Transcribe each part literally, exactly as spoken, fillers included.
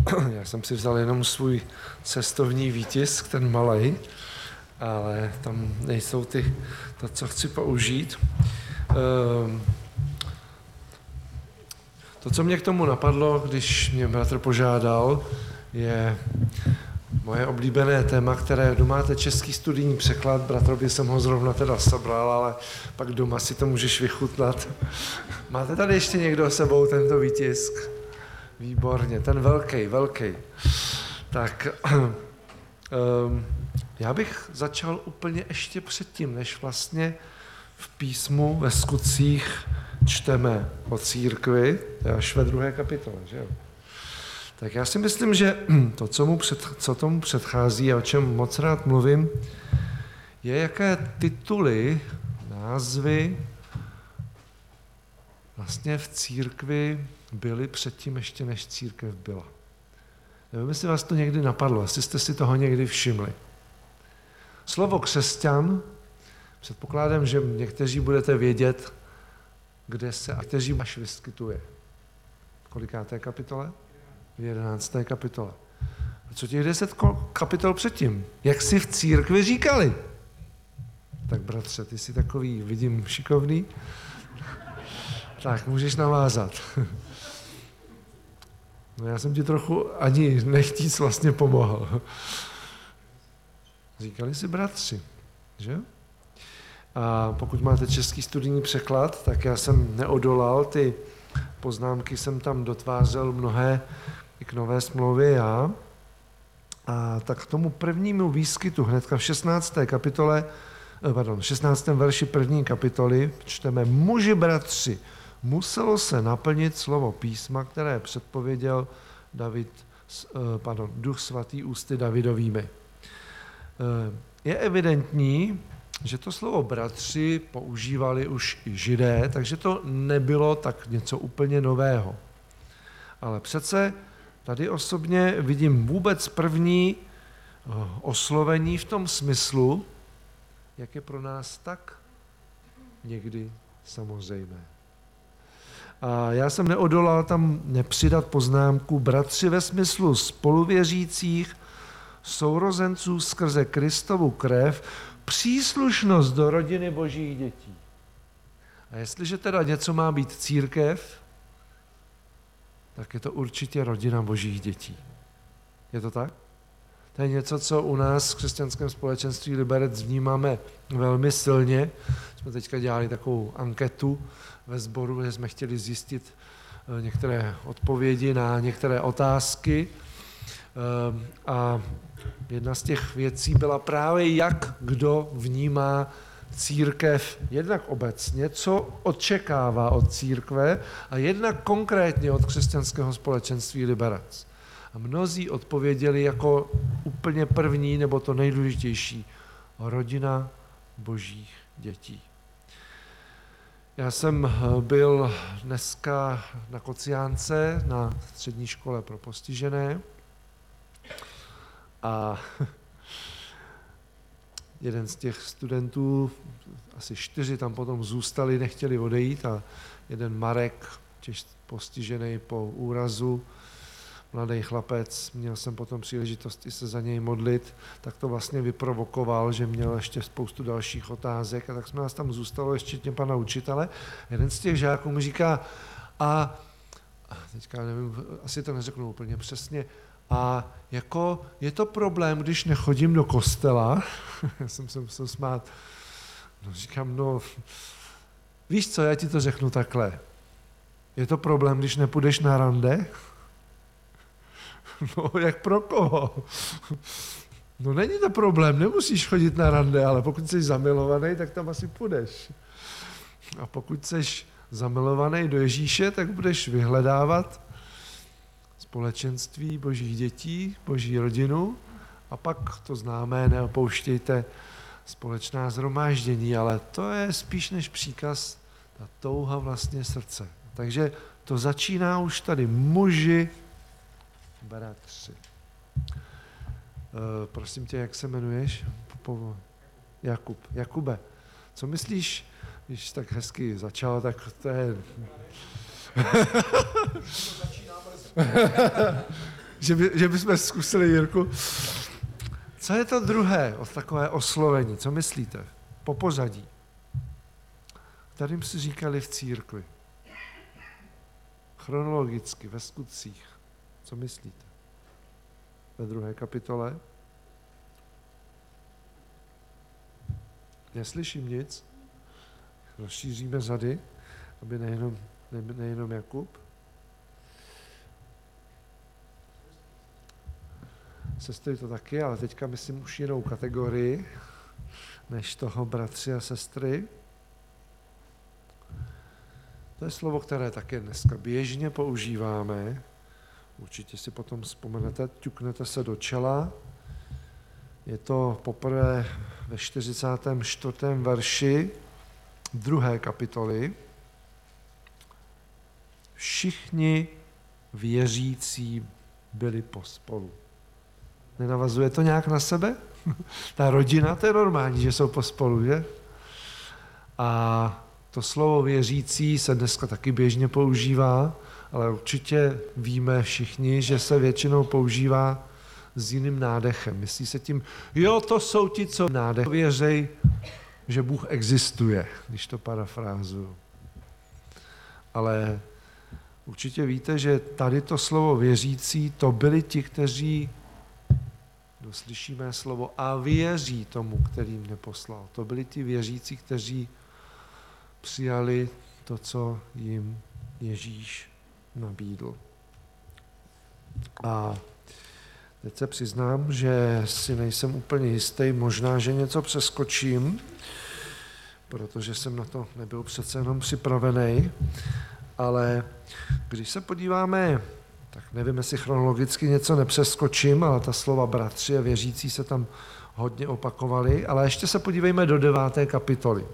Já jsem si vzal jenom svůj cestovní výtisk, ten malej, ale tam nejsou ty, to, co chci použít. To, co mě k tomu napadlo, když mě bratr požádal, je moje oblíbené téma, které doma máte český studijní překlad, bratrovi jsem ho zrovna teda sebral, ale pak doma si to můžeš vychutnat. Máte tady ještě někdo s sebou tento výtisk? Výborně, ten velký, velký. Tak um, já bych začal úplně ještě předtím, než vlastně v písmu ve Skutcích čteme o církvi, to je až ve druhé kapitole, že jo? Tak já si myslím, že to, co, mu před, co tomu předchází a o čem moc rád mluvím, je, jaké tituly, názvy vlastně v církvi byly předtím ještě, než církev byla. Nevím, jestli vás to někdy napadlo, jestli jste si toho někdy všimli. Slovo křesťan, předpokládám, že někteří budete vědět, kde se a kteří až vyskytuje. V kolikáté kapitole? V jedenácté kapitole. A co těch deset kapitol předtím? Jak si v církvi říkali? Tak bratře, ty jsi takový, vidím, šikovný. Tak, můžeš navázat. No já jsem ti trochu ani nechtíc vlastně pomohl. Říkali si bratři, že? A pokud máte český studijní překlad, tak já jsem neodolal, ty poznámky jsem tam dotvářel mnohé i k Nové smlouvě já. A tak k tomu prvnímu výskytu hnedka v šestnácté kapitole, pardon, v šestnáctém verši první kapitoly čteme: muži bratři, muselo se naplnit slovo písma, které předpověděl David, pardon, Duch svatý ústy Davidovými. Je evidentní, že to slovo bratři používali už i Židé, takže to nebylo tak něco úplně nového. Ale přece tady osobně vidím vůbec první oslovení v tom smyslu, jak je pro nás tak někdy samozřejmé. A já jsem neodolal tam nepřidat poznámku bratři ve smyslu spoluvěřících, sourozenců skrze Kristovu krev, příslušnost do rodiny božích dětí. A jestliže teda něco má být církev, tak je to určitě rodina božích dětí. Je to tak? To je něco, co u nás v křesťanském společenství Liberec vnímáme velmi silně. Jsme teďka dělali takovou anketu ve sboru, že jsme chtěli zjistit některé odpovědi na některé otázky. A jedna z těch věcí byla právě, jak kdo vnímá církev jednak obecně, co očekává od církve a jednak konkrétně od křesťanského společenství Liberec. A mnozí odpověděli jako úplně první nebo to nejdůležitější: rodina božích dětí. Já jsem byl dneska na Kociánce na střední škole pro postižené a jeden z těch studentů, asi čtyři tam potom zůstali, nechtěli odejít a jeden Marek, těž postižený po úrazu, mladý chlapec, měl jsem potom příležitost i se za něj modlit, tak to vlastně vyprovokoval, že měl ještě spoustu dalších otázek a tak jsme nás tam zůstalo ještě pana učitele. Jeden z těch žáků mi říká, a teďka nevím, asi to neřeknu úplně přesně, a jako je to problém, když nechodím do kostela? Já jsem se musel smát. No říkám, no víš co, já ti to řeknu takhle. Je to problém, když nepůjdeš na rande? No, jak pro koho? No není to problém, nemusíš chodit na rande, ale pokud jsi zamilovaný, tak tam asi půjdeš. A pokud jsi zamilovaný do Ježíše, tak budeš vyhledávat společenství božích dětí, boží rodinu a pak to známé, neopouštějte společná shromáždění, ale to je spíš než příkaz, ta touha vlastně srdce. Takže to začíná už tady muži, bratři. E, prosím tě, jak se jmenuješ? Jakub. Jakube, co myslíš, když tak hezky začal, tak to je... že, by, že bychom zkusili, Jirku. Co je to druhé od takové oslovení? Co myslíte? Po pořadí. Kterým si říkali v církvi? Chronologicky, ve skutcích. Co myslíte? Ve druhé kapitole? Neslyším nic. Rozšíříme řady, aby nejenom, ne, nejenom Jakub. Sestry to taky, ale teďka myslím už jinou kategorii, než toho bratři a sestry. To je slovo, které také dneska běžně používáme. Určitě si potom vzpomenete, ťuknete se do čela. Je to poprvé ve čtyřicátém čtvrtém verši druhé kapitoly. Všichni věřící byli pospolu. Nenavazuje to nějak na sebe? Ta rodina, to je normální, že jsou pospolu, že? A to slovo věřící se dneska taky běžně používá, ale určitě víme všichni, že se většinou používá s jiným nádechem. Myslí se tím, jo, to jsou ti, co nádech věřej, že Bůh existuje, když to parafrázuju. Ale určitě víte, že tady to slovo věřící, to byli ti, kteří slyšíme slovo a věří tomu, který mě poslal. To byli ti věřící, kteří přijali to, co jim Ježíš nabídl. A teď se přiznám, že si nejsem úplně jistý, možná, že něco přeskočím, protože jsem na to nebyl přece jenom připravený, ale když se podíváme, tak nevím, jestli chronologicky něco nepřeskočím, ale ta slova bratři a věřící se tam hodně opakovaly, ale ještě se podívejme do deváté kapitoly.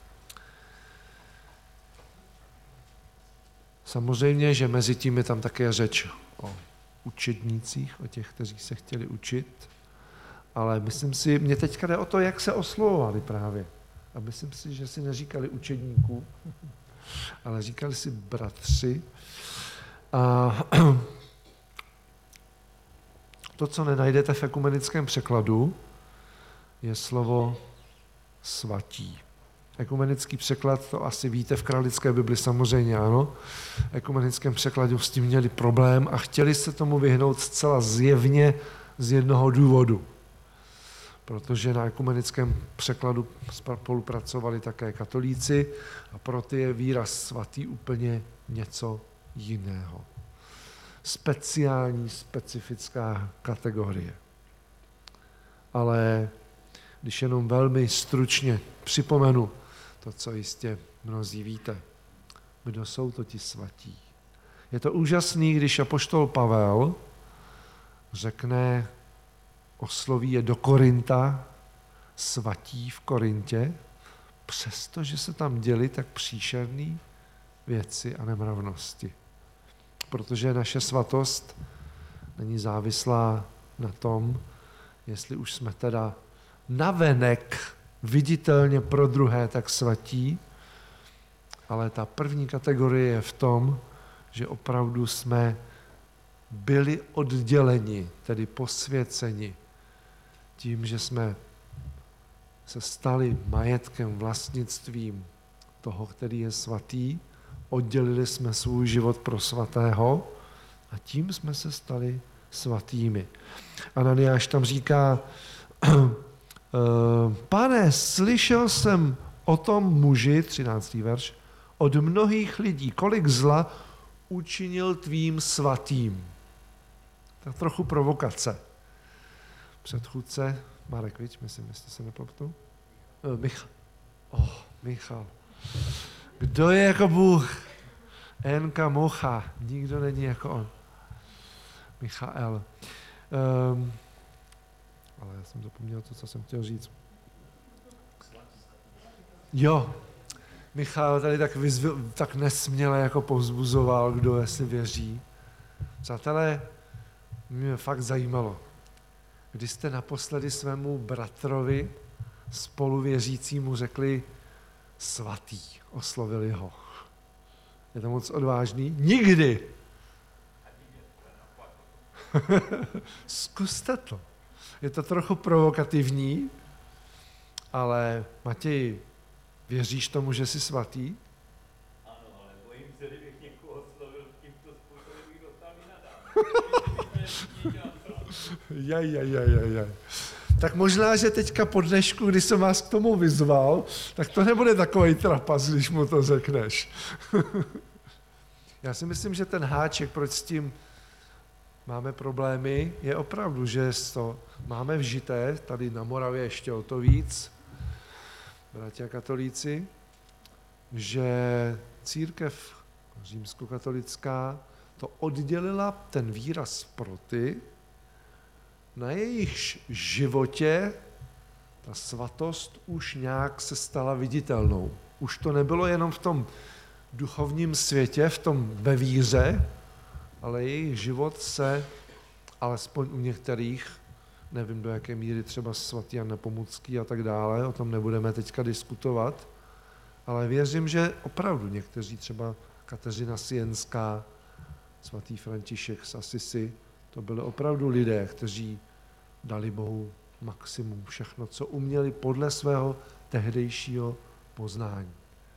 Samozřejmě, že mezi tím je tam také řeč o učednících, o těch, kteří se chtěli učit, ale myslím si, mě teďka jde o to, jak se oslovovali právě. A myslím si, že si neříkali učedníků, ale říkali si bratři. A to, co nenajdete v ekumenickém překladu, je slovo svatí. Ekumenický překlad, to asi víte, v Kralické Bibli samozřejmě ano. V ekumenickém překladu s tím měli problém a chtěli se tomu vyhnout zcela zjevně z jednoho důvodu. Protože na ekumenickém překladu spolupracovali také katolíci a pro ty je výraz svatý úplně něco jiného. Speciální, specifická kategorie. Ale když jenom velmi stručně připomenu to, co jistě mnozí víte, kdo jsou to ti svatí. Je to úžasný, když apoštol Pavel řekne, osloví je do Korinta, svatí v Korintě, přestože se tam děly tak příšerné věci a nemravnosti. Protože naše svatost není závislá na tom, jestli už jsme teda navenek viditelně pro druhé tak svatí, ale ta první kategorie je v tom, že opravdu jsme byli odděleni, tedy posvěceni tím, že jsme se stali majetkem, vlastnictvím toho, který je svatý, oddělili jsme svůj život pro svatého a tím jsme se stali svatými. Ananiáš tam říká, Pane, slyšel jsem o tom muži, třináctý verš, od mnohých lidí, kolik zla učinil tvým svatým. Tak trochu provokace. Předchůdce, Marek, viď, myslím, jestli se nepletu. Michal. Oh, Michal. Kdo je jako Bůh? Enka Mocha. Nikdo není jako on. Michael. Um, ale já jsem zapomněl to, co jsem chtěl říct. Jo. Michal tady tak, vyzvil, tak nesměle jako povzbuzoval, kdo jestli věří. Přátelé, mě fakt zajímalo, když jste naposledy svému bratrovi spoluvěřícímu řekli svatý, oslovili ho. Je to moc odvážný? Nikdy! Zkuste to. Je to trochu provokativní, ale Matěj, věříš tomu, že jsi svatý? Ano, ale bojím se, kdybych někoho oslovil tímto způsobem, bych dostal mi nadám. Jaj, jaj, jaj, jaj, jaj. Tak možná, že teďka po dnešku, když jsem vás k tomu vyzval, tak to nebude takový trapas, když mu to řekneš. Já si myslím, že ten háček, proč s tím máme problémy, je opravdu, že to máme vžité, tady na Moravě ještě o to víc, bratia katolíci, že církev římskokatolická to oddělila ten výraz pro ty, na jejichž životě ta svatost už nějak se stala viditelnou. Už to nebylo jenom v tom duchovním světě, v tom ve víře, ale jejich život se, alespoň u některých, nevím do jaké míry třeba svatý Jan Nepomucký a tak dále, o tom nebudeme teďka diskutovat, ale věřím, že opravdu někteří, třeba Kateřina Sienská, svatý František z Asisi, to byli opravdu lidé, kteří dali Bohu maximum, všechno, co uměli podle svého tehdejšího poznání.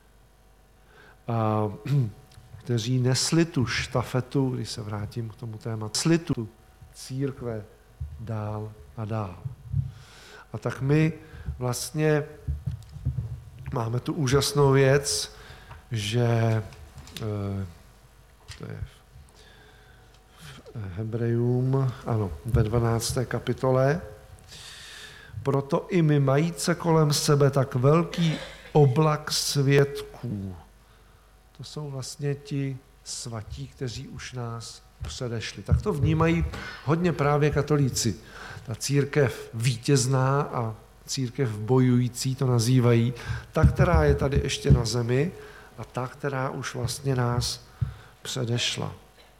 A kteří nesli tu štafetu, když se vrátím k tomu tématu, nesli tu církve dál a dál. A tak my vlastně máme tu úžasnou věc, že to je Hebrejům, ano, ve dvanácté kapitole. Proto i my majíce kolem sebe tak velký oblak svědků. To jsou vlastně ti svatí, kteří už nás předešli. Tak to vnímají hodně právě katolíci. Ta církev vítězná a církev bojující to nazývají. Ta, která je tady ještě na zemi a ta, která už vlastně nás předešla.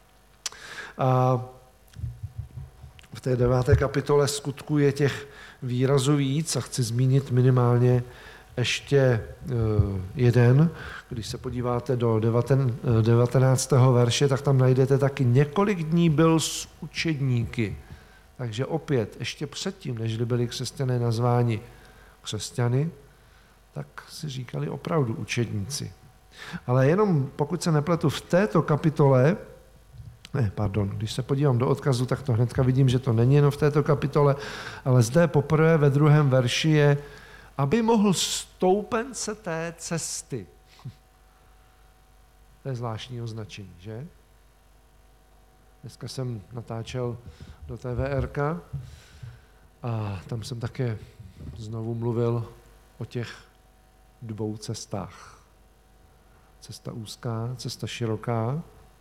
A v té deváté kapitole Skutků je těch výrazů víc a chci zmínit minimálně ještě jeden. Když se podíváte do devatenáctého verše, tak tam najdete taky několik dní byl s učedníky. Takže opět, ještě předtím, než byli křesťané nazváni křesťany, tak si říkali opravdu učedníci. Ale jenom, pokud se nepletu, v této kapitole, ne, pardon, když se podívám do odkazu, tak to hnedka vidím, že to není jenom v této kapitole, ale zde poprvé ve druhém verši je, aby mohl stoupence té cesty. To je zvláštní označení, že? Dneska jsem natáčel do T V R ka a tam jsem také znovu mluvil o těch dvou cestách. Cesta úzká, cesta široká.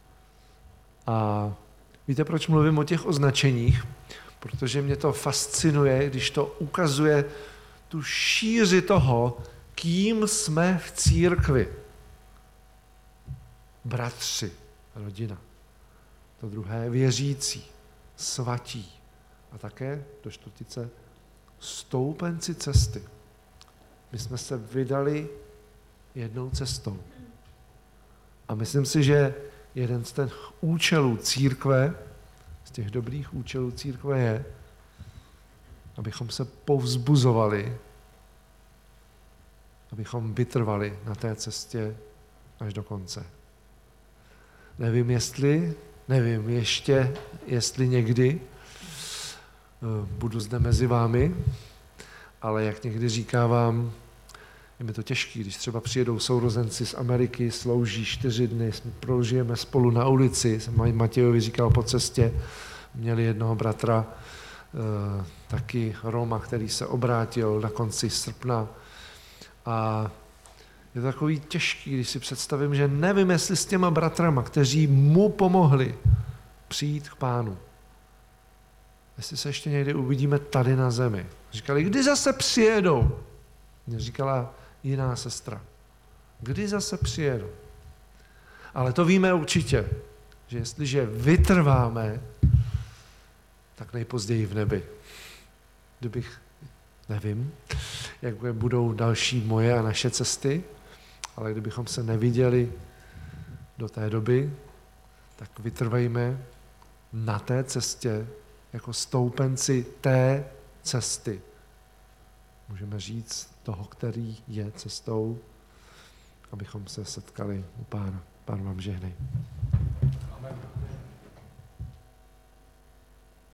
A víte, proč mluvím o těch označeních? Protože mě to fascinuje, když to ukazuje tu šíři toho, kým jsme v církvi. Bratři, rodina. To druhé věřící, svatí. A také do čtvrtice stoupenci cesty. My jsme se vydali jednou cestou. A myslím si, že jeden z těch účelů církve, z těch dobrých účelů církve je, abychom se povzbuzovali, abychom vytrvali na té cestě až do konce. Nevím, jestli, nevím ještě, jestli někdy budu zde mezi vámi, ale jak někdy říkávám, je mi to těžký, když třeba přijedou sourozenci z Ameriky, slouží čtyři dny, prožijeme spolu na ulici, jsem Matějovi říkal po cestě, měli jednoho bratra, taky Roma, který se obrátil na konci srpna. A je to takový těžký, když si představím, že nevím, jestli s těma bratrama, kteří mu pomohli přijít k Pánu, jestli se ještě někdy uvidíme tady na zemi. Říkali, kdy zase přijedou? Mě říkala jiná sestra. Kdy zase přijedou? Ale to víme určitě, že jestliže vytrváme, tak nejpozději v nebi. Kdybych, nevím, jak budou další moje a naše cesty, ale kdybychom se neviděli do té doby, tak vytrvejme na té cestě, jako stoupenci té cesty. Můžeme říct toho, který je cestou, abychom se setkali u Pána. Pán vám žehnej. Amen.